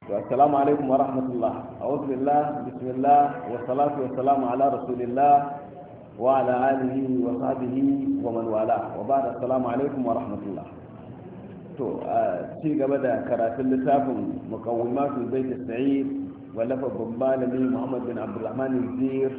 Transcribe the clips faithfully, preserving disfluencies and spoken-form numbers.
السلام عليكم ورحمة الله. أعوذ بالله، بسم الله، والصلاة والسلام على رسول الله وعلى آله وصحبه ومن والاه، وبعد السلام عليكم ورحمة الله. to a ci gaba da karatun littafin muqawwimatul bait as-sa'id wallafa babbalami Muhammad bin Abdulrahman al-Zir,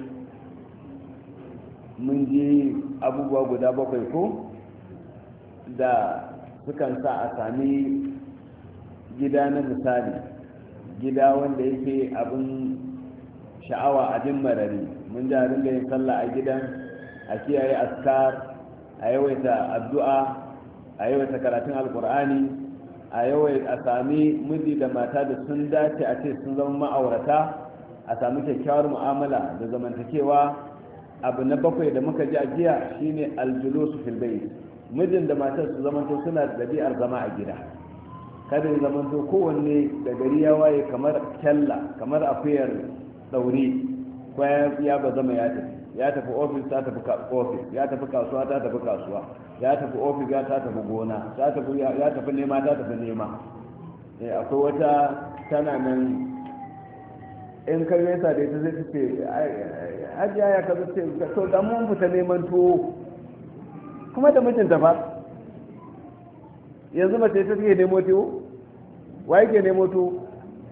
mun ji abubuwa guda bakwai ko da sukan sa a sami gida na misali, gida wanda yake abin sha'awa, abin marari. mun ji a ringa yin sallah a gidan, a kiyaye askar, a yawaita addu'a, a yawaita karatun alkur'ani, a yawaita a sami miji da mata da sun dace a ce sun zama ma'aurata, a sami kyakkyawar mu'amala da zamantakewa. abu na bakwai da muka ji a jiya shine aljulusu fil bayt, mijin da matar su zamanto suna da dabi'ar zama a gida, kada ya zamanto kowanne da gari ya waye kamar kyalla, kamar akuyar daure, ko ya ba zama ya tafi ya tafi ofis ta tafi ofis, ya tafi kasuwa ta tafi kasuwa, ya tafi ofis ya ta tafi gona, ya tafi nema ta tafi nema. akwai wata tana nan in kai yasa da ita zai ce hajiya ya ka ce to da mun fita neman tuwo kuma da mijinta fa. yanzu mace ta take nemo tuwo, wa yake nemo tuwo?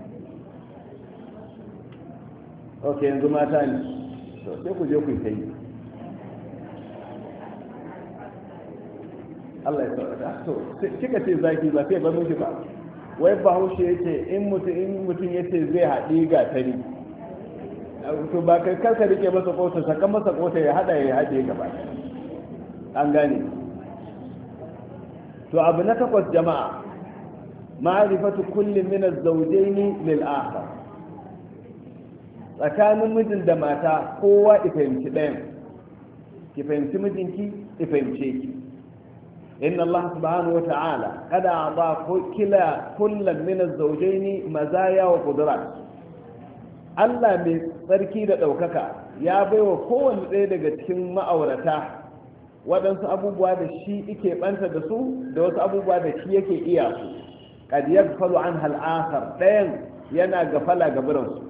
ok, yanzu mata ne, to sai ku je ku yi ta yi. Allah ya sauka. to kika ce zaki ba sai ba miki ba. wai bahaushe yace in mutum in mutum yace zai haɗi gatari, to ba kai karka rike masa kota, saka masa kota ya hada ya haɗe gaba. an gane. to abu na takwas jama'a, ma'rifatu kullin min az-zawjayn lil akhar. tsakanin mijin da mata kowa ya fahimci ɗayan, ki fahimci mijinki, ki fahimce ki. inna Allah subhanahu wa ta'ala kada a'ta kila kullan min az-zawjayn mazaya wa qudrat. Allah mai tsarki da ɗaukaka ya baiwa kowanne ɗaya daga cikin ma'aurata waɗansu abubuwa da shi yake ɓanta da su, da wasu abubuwa da shi yake iya su. kad yaghfalu anha al-akhar, ɗayan yana gafala gaburansu.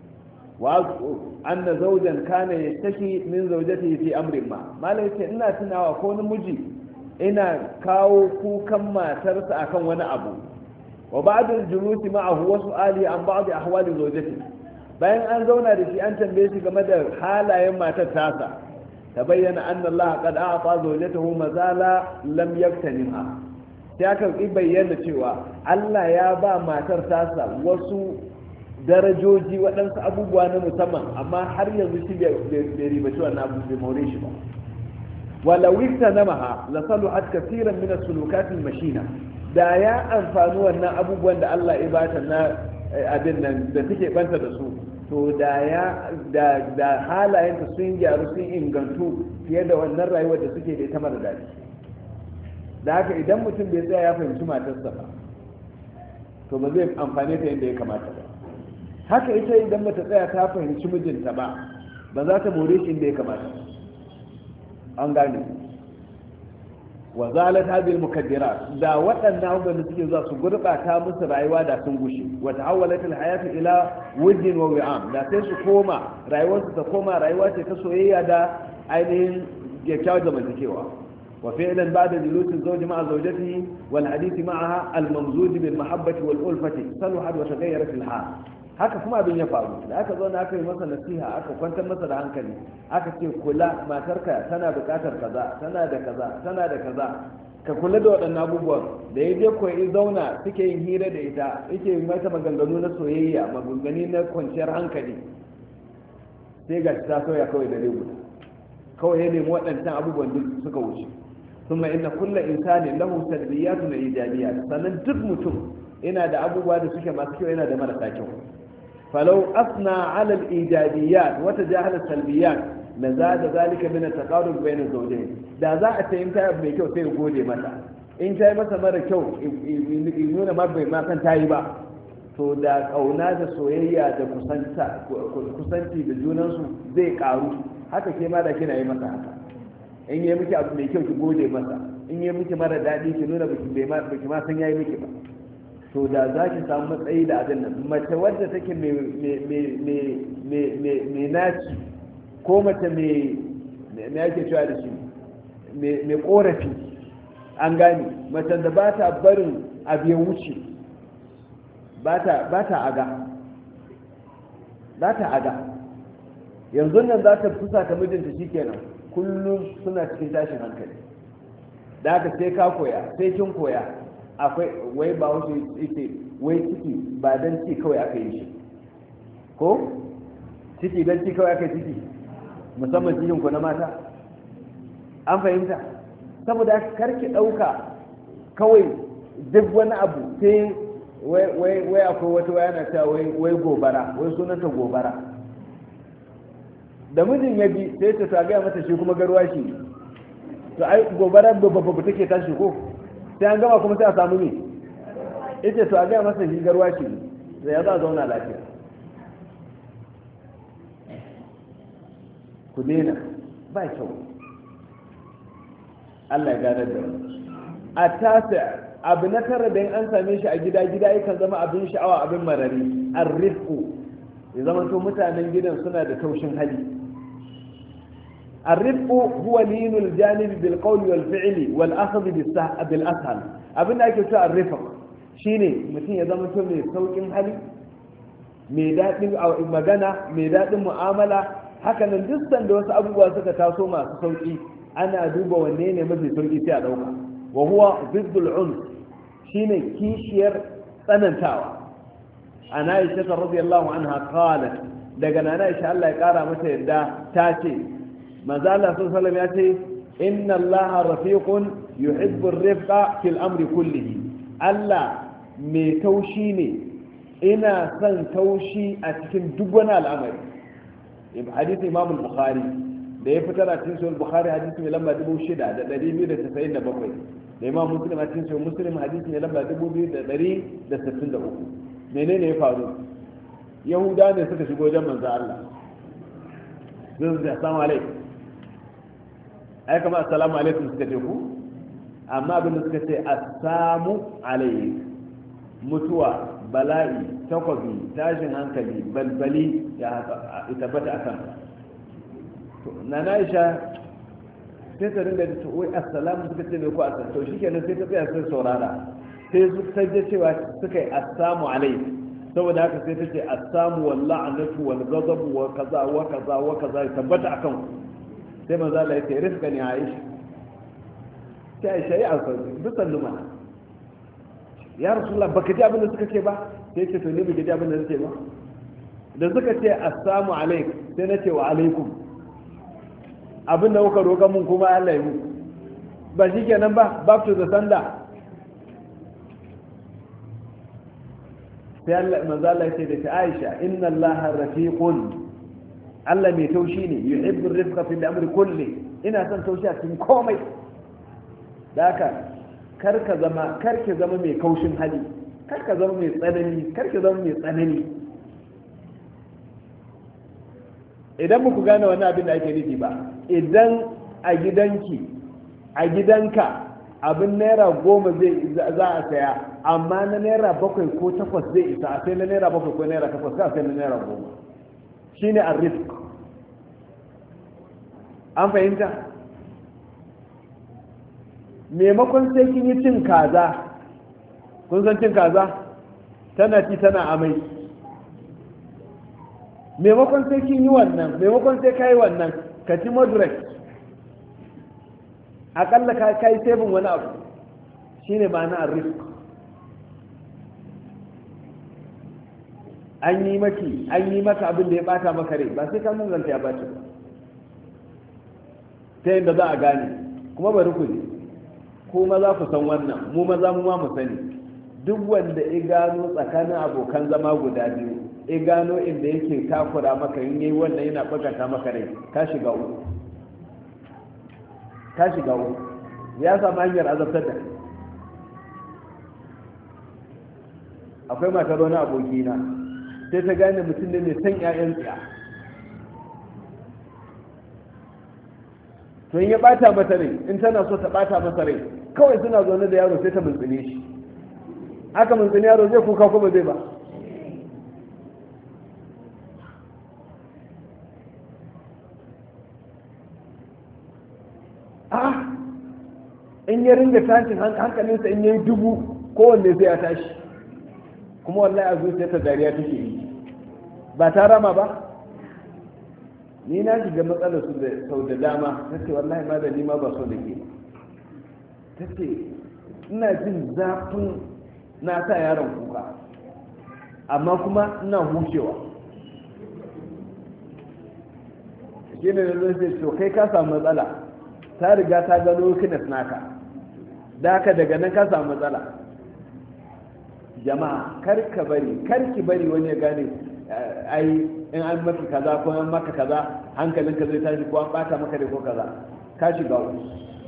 anna zawjan kana yashtaki min zawjatihi fi amrin ma malai ce ina tunawa ko namiji ina kawo kukan matarsa akan wani abu, wa ba'd al-julusi ma'ahu wa su'ali an ba'd ahwali zawjatihi. bayan an zauna da shi an tambaye shi game da halayen matar tasa, tabayyana anna Allah qad a'ta zawjatahu mazala lam yaktanimha. sai aka bayyana cewa Allah ya ba matar tasa wasu darajoji, waɗansu abubuwa na musamman, amma har yanzu shi bai ribaci wannan abu, bai more shi ba. walau wikta na maha la saluhat kaseeran min as-sulukat al-mashina, da ya amfani wannan abubuwan da Allah ya bata na abin nan da suke banta da su, to da ya da da halayenta sun gyaru, sun ingantu fiye da wannan rayuwar da suke da ita mara daɗi. da haka idan mutum bai tsaya ya fahimci matarsa ba, to ba zai amfane ta yadda ya kamata ba. haka ita idan bata tsaya ta fahimci mijinta ba, ba za ta more shi inda ya kamata. an gane. wa zalat hadhihi al-mukaddirat, da waɗannan abubuwan da suke zuwa su gurɓata musu rayuwa da sun gushe. wa tahawwalat al-hayatu ila wuddin wa wi'am, da sai su koma rayuwarsu ta koma rayuwa ce ta soyayya da ainihin kyakkyawar zamantakewa. wa fi'lan ba'da julusi zawji ma'a zawjatihi wal hadithi ma'aha al-mamzuj bil mahabbati wal ulfati saluhat wa taghayyarat al-hal. haka kuma abin ya faru da aka zo na aka yi masa nasiha, aka kwantar masa da hankali, aka ce kula, matarka tana bukatar kaza, tana da kaza, tana da kaza, ka kula da waɗannan abubuwan. da ya je koyi zauna suke yin hira da ita, yake yi mata maganganu na soyayya, maganganu na kwanciyar hankali, sai ga ta soya kawai da guda, kawai ya nemi waɗancan abubuwan duk suka wuce. ثم إن كل إنسان له سلبيات وإيجابيات. sannan duk mutum ina da abubuwa da suke masu kyau, yana da marasa kyau. فلو أثنى على الإيجابيات وتجاهل السلبيات لزاد ذلك من التقارب بين الزوجين. da za a tayi ta mai kyau sai gode mata, in ta yi masa mara kyau nuna ma bai ma san ta yi ba, to da kauna da soyayya da kusanci da junansu zai karu. haka ke ma da kina yi masa haka, in yi miki abu mai kyau ki gode masa, in yi miki mara daɗi ki nuna baki ma san yayi miki ba. to da za ki samu matsayi da abin nan. Mace wadda take mai naci ko mace mai ake cewa da shi mai korafi, an gani mace da ba ta barin abu ya wuce, ba ta aga za ta aga yanzu nan za ta fusa ta mijinta shikenan kullum suna cikin tashin hankali. Da haka sai ka koya sai kin koya. Akwai wai ba wasu yake wai ciki ba dan ci kawai aka yi shi ko ciki dan ci kawai aka yi ciki, musamman cikin ku na mata, an fahimta. saboda karki dauka kawai duk wani abu sai wai akwai wata waya na ta wai gobara, wai sunanta gobara. da mijin ya bi sai ta ta gaya mata shi kuma garwa shi, to ai gobara babba take tashi ko sai an gama kuma sai a samu ne ita, to a gaya masa shi garwa shi da ya za a zauna lafiya. ku daina ba kyau. Allah ya gadar da wani a tasa abu na tara da an same shi a gida gida yakan zama abin sha'awa abin marari. arrifku ya zama to mutanen gidan suna da taushin hali. arrifku huwa linul janibi bil qawli wal fi'li wal akhdh bil ashal. abin da ake cewa arrifq shine mutum ya zama to mai saukin hali, mai dadin magana, mai dadin mu'amala. haka nan duk sanda wasu abubuwa suka taso masu sauki ana duba wanne ne mafi sauki sai a dauka. wa huwa ziddul unf shine kishiyar tsanantawa. ana aisha radiyallahu anha qalat, daga nana aisha Allah ya kara mata yadda ta ce manzo Allah sallallahu alaihi wasallam ya ce inna Allaha rafiqun yuhibbu ar-rifqa fil amri kullihi. Allah mai taushi ne, ina son taushi a cikin duk wani al'amari. hadisi Imam al-Bukhari da ya fitar a cikin sahih Bukhari hadisi mai lamba dubu shida da ɗari biyu da tasa'in da bakwai, da Imam Muslim a cikin sahih Muslim hadisi mai lamba dubu biyu da ɗari da sittin da uku. menene ya faru? Yahuda ne suka shigo wajen manzo Allah, zai zai assalamu alaikum, ai kama assalamu alaikum suka ce ku, amma abin da suka ce assamu alaikum, mutuwa, bala'i, takwabi, tashin hankali, balbali ya tabbata a kan. na na isha sai ta rinda da wai assalamu suka ce mai ku assalamu, to shi kenan sai ta tsaya sai saurara, sai su ta je cewa suka yi assamu alaikum, saboda haka sai ta ce assamu wal la'natu wal ghadab wa kaza wa kaza wa kaza tabbata akan ku. sai manzo Allah ya ce rizqa ni Aisha, sai Aisha ya alfa dukan lumana, ya rasulullah baka ji abin da suka ce ba? sai ce to ne baka ji abin da suke ba? da suka ce assalamu alaikum sai na ce wa alaikum, abin da kuka roƙa mun kuma Allah ya mu, ba shi kenan ba, back to the sender. sai Allah manzo Allah ya ce da Aisha inna Allaha rafiqun, Allah mai taushi ne, yuhibbu ar-rifqa fil amri kulli, ina son taushi a cikin komai. da haka karka zama karki zama mai kaushin hali, karka zama mai tsanani, karki zama mai tsanani. idan muku gane wannan abin da ake nufi ba, idan a gidanki a gidanka abin naira goma zai za a saya, amma na naira bakwai ko takwas zai isa, a sai na naira bakwai ko naira takwas ka sai na naira goma, shine ar-rifq. an fahimta? maimakon sai kin yi cin kaza, kun san cin kaza tana ci tana amai, maimakon sai kin yi wannan, maimakon sai ka yi wannan, ka ci moderate, akalla ka kai sabin wani abu, shine ma'ana ar-rifq. an yi maki an yi maka abin da ya bata maka rai, ba sai ka mun zanta ya bata ba, ta yadda za a gane. kuma bari ku ne ko maza ku san wannan, mu maza mu ma mu sani, duk wanda ya gano tsakanin abokan zama guda biyu, ya gano inda yake takura maka, in yi wannan yana bakata maka rai, ka shiga uku, ka shiga uku, ya samu hanyar azabtar da kai. akwai matar wani abokina sai ta gane mutum ne mai san 'ya'yan tsiya, to in ya bata mata rai, in tana so ta bata masa rai, kawai suna zaune da yaro sai ta multsine shi, aka mun tsini yaro zai kuka ko ba zai ba a in ya ringa tashin hankalinsa in yayi dubu kowanne sai ya tashi kuma wallahi a zuciyarta dariya take yi ba ta rama ba ni na shiga matsalar su da sau da dama ta ce wallahi ma da ni ma ba so da ke ta ce ina jin zafin na sa yaron kuka amma kuma ina hushewa shi ne da zai ce kai ka samu matsala ta riga ta gano kinas naka da haka daga nan ka samu matsala jama'a karka bari karki bari wani ya gane ai in an maka kaza ko an maka kaza hankalinka zai tashi ko an bata maka da ko kaza ka shiga wani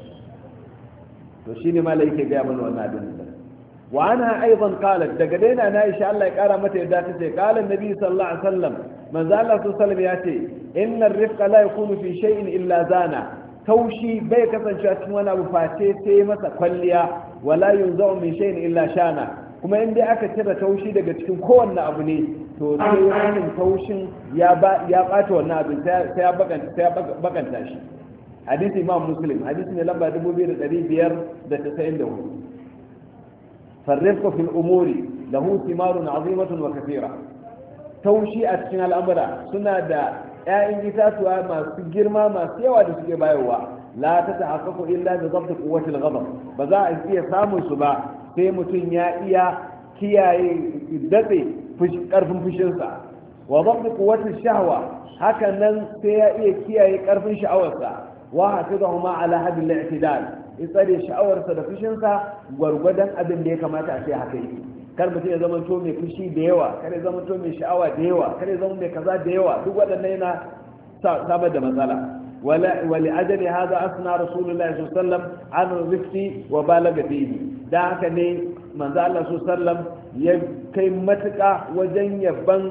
to shine malai yake ga mana wannan abin da wa ana aidan qalat daga daina na Aisha Allah ya kara mata yadda ta ce qala annabi sallallahu alaihi wasallam manzo Allah sallallahu alaihi wasallam ya ce inna ar-rifqa la yakunu fi shay'in illa zana taushi bai kasance a cikin wani abu face sai masa kwalliya wala yunza'u min shay'in illa shana kuma in dai aka cire taushi daga cikin kowanne abu ne to sai wannan taushin ya ba ya bata wannan abin sai ya bakanta sai ya bakanta shi hadisi imam muslim hadisi ne lamba dubu biyu da ɗari biyar da tasa'in da hudu farrifku fil umuri lahu thimarun azimatun wa kathira taushi a cikin al'amura suna da ƴaƴan itatuwa masu girma masu yawa da suke bayarwa la ta tahaqqaqu illa bi dhabt quwwati al-ghadab ba za a iya samun su ba sai mutum ya iya kiyaye datse karfin fushinsa wa dhabt quwwati shahwa haka nan sai ya iya kiyaye karfin sha'awarsa wa hafizahuma ala hadil i'tidal tsare sha'awarsa da fushinsa gwargwadon abin da ya kamata a ce haka yake kar mutum ya zama to mai fushi da yawa kar ya zama to mai sha'awa da yawa kar ya zama mai kaza da yawa duk waɗannan yana samar da matsala wali ajali hada asna rasulullahi sallallahu alaihi wasallam an rizqi wa balaga fihi da haka ne manzo Allah sallallahu alaihi wasallam ya kai matuƙa wajen yaban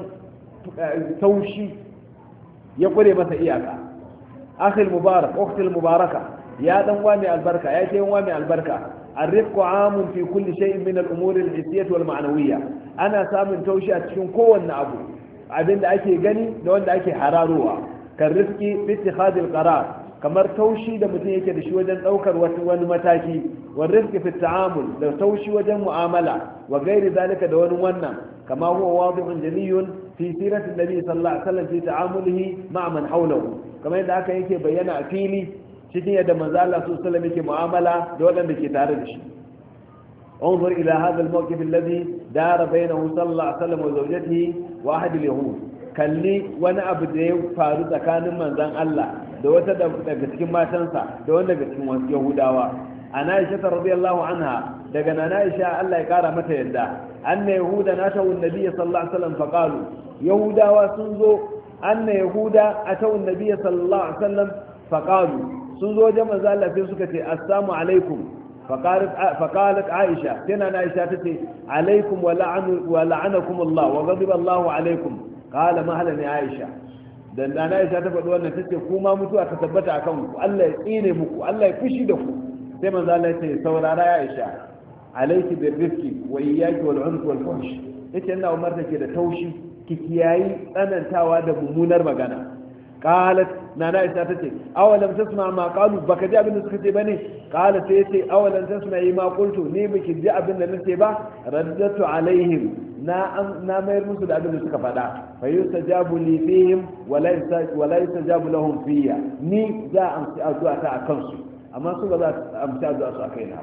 taushi ya kure masa iyaka akhil mubarak ukhtil mubaraka ya dan wani albarka ya ce wani albarka الرفق عام في كل شيء من الأمور الحسية والمعنوية أنا سامن توشي أتشون كون أبو عبين دا أكي غني لون دا أكي حراروا كالرفق في اتخاذ القرار كمر توشي دا متنيك دا شوجا أوكر ونمتاكي والرفق في التعامل دا توشي وجن معاملة وغير ذلك دون ونم كما هو واضح جلي في سيرة النبي صلى الله عليه وسلم في تعامله مع من حوله كما يدعى كيكي بينا أفيلي cikin yadda manzo Allah sallallahu alaihi wasallam yake mu'amala da waɗanda ke tare da shi انظر الى هذا الموقف الذي دار بينه صلى الله عليه وسلم وزوجته واحد اليهود kalli wani abu da ya faru tsakanin manzon Allah da wata daga cikin matansa da wani daga cikin wasu yahudawa ana Aisha radiyallahu anha daga nana Aisha Allah ya kara mata yadda anna yahuda natawu annabi sallallahu alaihi wasallam faqalu yahudawa sun zo anna yahuda atawu annabi sallallahu alaihi wasallam faqalu sun zo wajen manzo Allah sai suka ce assalamu alaikum faqalat Aisha tana na Aisha tace alaikum wa la'anu wa la'anakum Allah wa ghadiba Allah alaikum qala mahlan ya Aisha dan na Aisha ta faɗi wannan tace kuma mutuwa ta tabbata akan ku Allah ya tsine muku Allah ya fushi da ku sai manzo Allah ya ce saurara ya Aisha alayki birrifqi wa iyyaki wal unf wal fuhsh yace ina umarta ke da taushi ki kiyayi tsanantawa da mummunar magana قالت نانا عائشة تتي أولم تسمع ما قالوا بك جاء بن سكتي بني قالت تتي أولم تسمع ما قلت نيبك جاء بن نسيبا ردت عليهم نا نا ما يرمسوا لأبن سكفدا فيستجاب لي فيهم ولا يستجاب لهم فيا ني جاء أمسي أدعاء تأكنسوا أما سوى ذات أمسي أدعاء سأكينا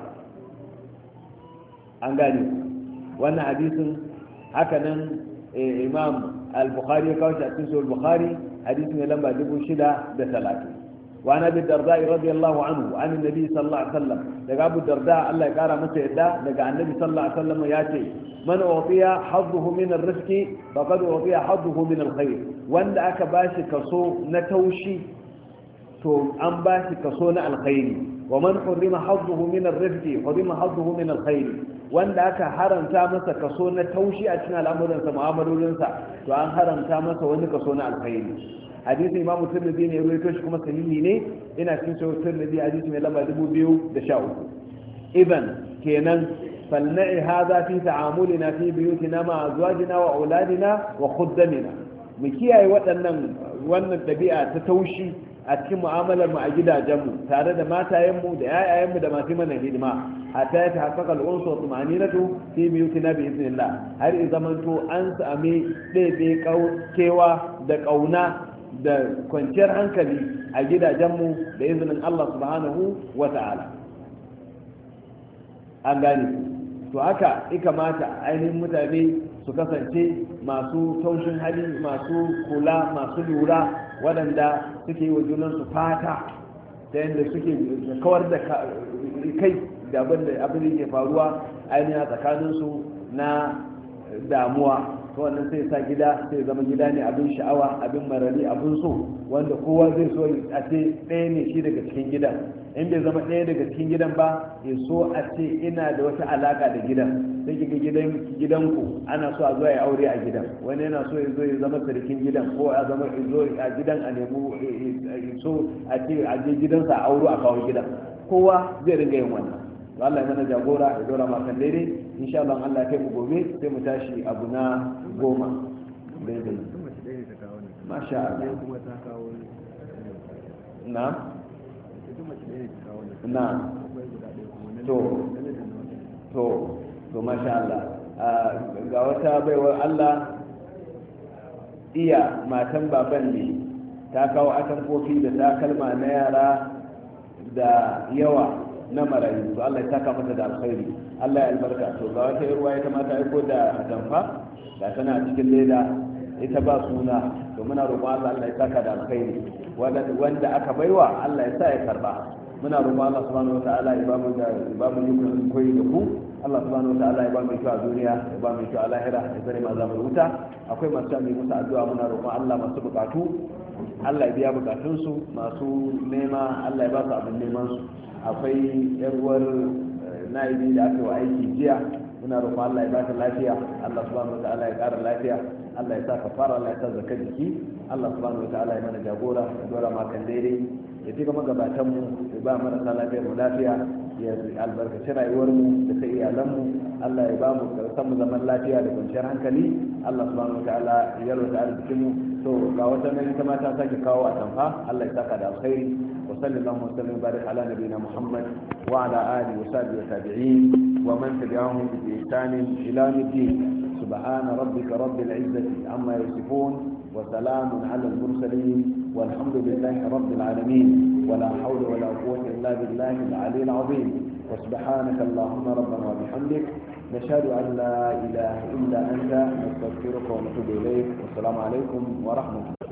أنقاني وأنا حديث هكذا إمام البخاري كوش أتنسوا البخاري حديث من لما دبوا شدة بثلاثة وعن أبي الدرداء رضي الله عنه عن النبي صلى الله عليه وسلم لقى أبو الدرداء الله يقارى مسعدا لقى النبي صلى الله عليه وسلم ياتي من أعطي حظه من الرزق فقد أعطي حظه من الخير وأن أكباش كسو نتوشي تو أن باش كسو الخير ومن حرم حظه من الرزق حرم حظه من الخير wanda aka haramta masa kaso na taushi a cikin al'amuransa mu'amalolinsa to an haramta masa wani kaso na alkhairi hadisi imamu tirmidhi ne ruwaito shi kuma sahihi ne ina cikin sahih tirmidhi hadisi mai lamba dubu biyu da sha uku idan kenan فلنعي هذا في تعاملنا في بيوتنا مع أزواجنا وأولادنا وخدمنا مكياي waɗannan wannan ɗabi'a ta taushi a cikin mu'amalar mu a gidajenmu tare da matayenmu da yayayenmu da masu mana hidima hatta ya tahaqqaqa al-unsu wa tumaninatu fi biyutina bi idhnillah har i zamanto an sami ɗebe kewa da ƙauna da kwanciyar hankali a gidajenmu da izinin Allah subhanahu wa ta'ala an gane to haka ya kamata ainihin mutane su kasance masu taushin hali masu kula masu lura waɗanda suke yi wa junansu fata ta yadda suke kawar da kai da abin da ke faruwa ainihin a tsakaninsu na damuwa to wannan sai sa gida sai zama gida ne abin sha'awa abin marari abin so wanda kowa zai so a ce ɗaya ne shi daga cikin gidan in bai zama ɗaya daga cikin gidan ba ya so a ce ina da wata alaka da gidan sai kiga gidan gidanku ana so a zo ya aure a gidan wani yana so ya zo ya zama sarkin gidan ko a zama ya zo a gidan a nemi so a ce a je gidansa a auro a kawo gidan kowa zai ringa yin wannan to Allah ya mana jagora ya dora makan daidai insha Allah Allah kai mu gobe sai mu tashi abu na goma daidai masha Allah na na to to to masha Allah ga wata baiwar Allah iya matan baban ne ta kawo atamfofi da takalma na yara da yawa na marayu to Allah ya saka mata da alkhairi Allah ya albarka to ga wata yarwa ya kamata aiko da atamfa da tana cikin leda ita ba suna to muna roƙon Allah Allah ya saka da alkhairi wanda aka baiwa Allah ya sa ya karba muna roƙon Allah subhanahu wataala ya ba mu da ba mu yi koyi da ku Allah subhanahu wataala ya ba mu kyau a duniya ya ba mu kyau a lahira ya zare ma zamu wuta akwai masu yi musu addu'a muna roƙon Allah masu bukatu Allah ya biya bukatunsu masu nema Allah ya ba su abin neman su akwai yarwar na'ibi da aka wa aiki jiya muna roƙon Allah ya ba ta lafiya Allah subhanahu wataala ya ƙara lafiya Allah ya sa kafara Allah ya sa zakar jiki Allah subhanahu wataala ya mana jagora ya dora makan daidai ya fi gama gabatan mu ya ba marasa lafiyar mu lafiya ya albarkaci rayuwar mu da ta iyalan mu Allah ya ba mu san mu zaman lafiya da kwanciyar hankali Allah subhanahu wataala ya yarwata arzikin mu to ga wata nan ita ma ta sake kawo a tamfa Allah ya saka da alkhairi wa sallallahu wa sallam barik ala nabiyina Muhammad wa ala alihi wa sahbihi wa tabi'in wa man tabi'ahum bi ihsan ila yawm سبحان ربك رب العزة عما يصفون وسلام على المرسلين والحمد لله رب العالمين ولا حول ولا قوة إلا بالله العلي العظيم وسبحانك اللهم ربنا وبحمدك نشهد أن لا إله إلا أنت نستغفرك ونتوب إليك والسلام عليكم ورحمة الله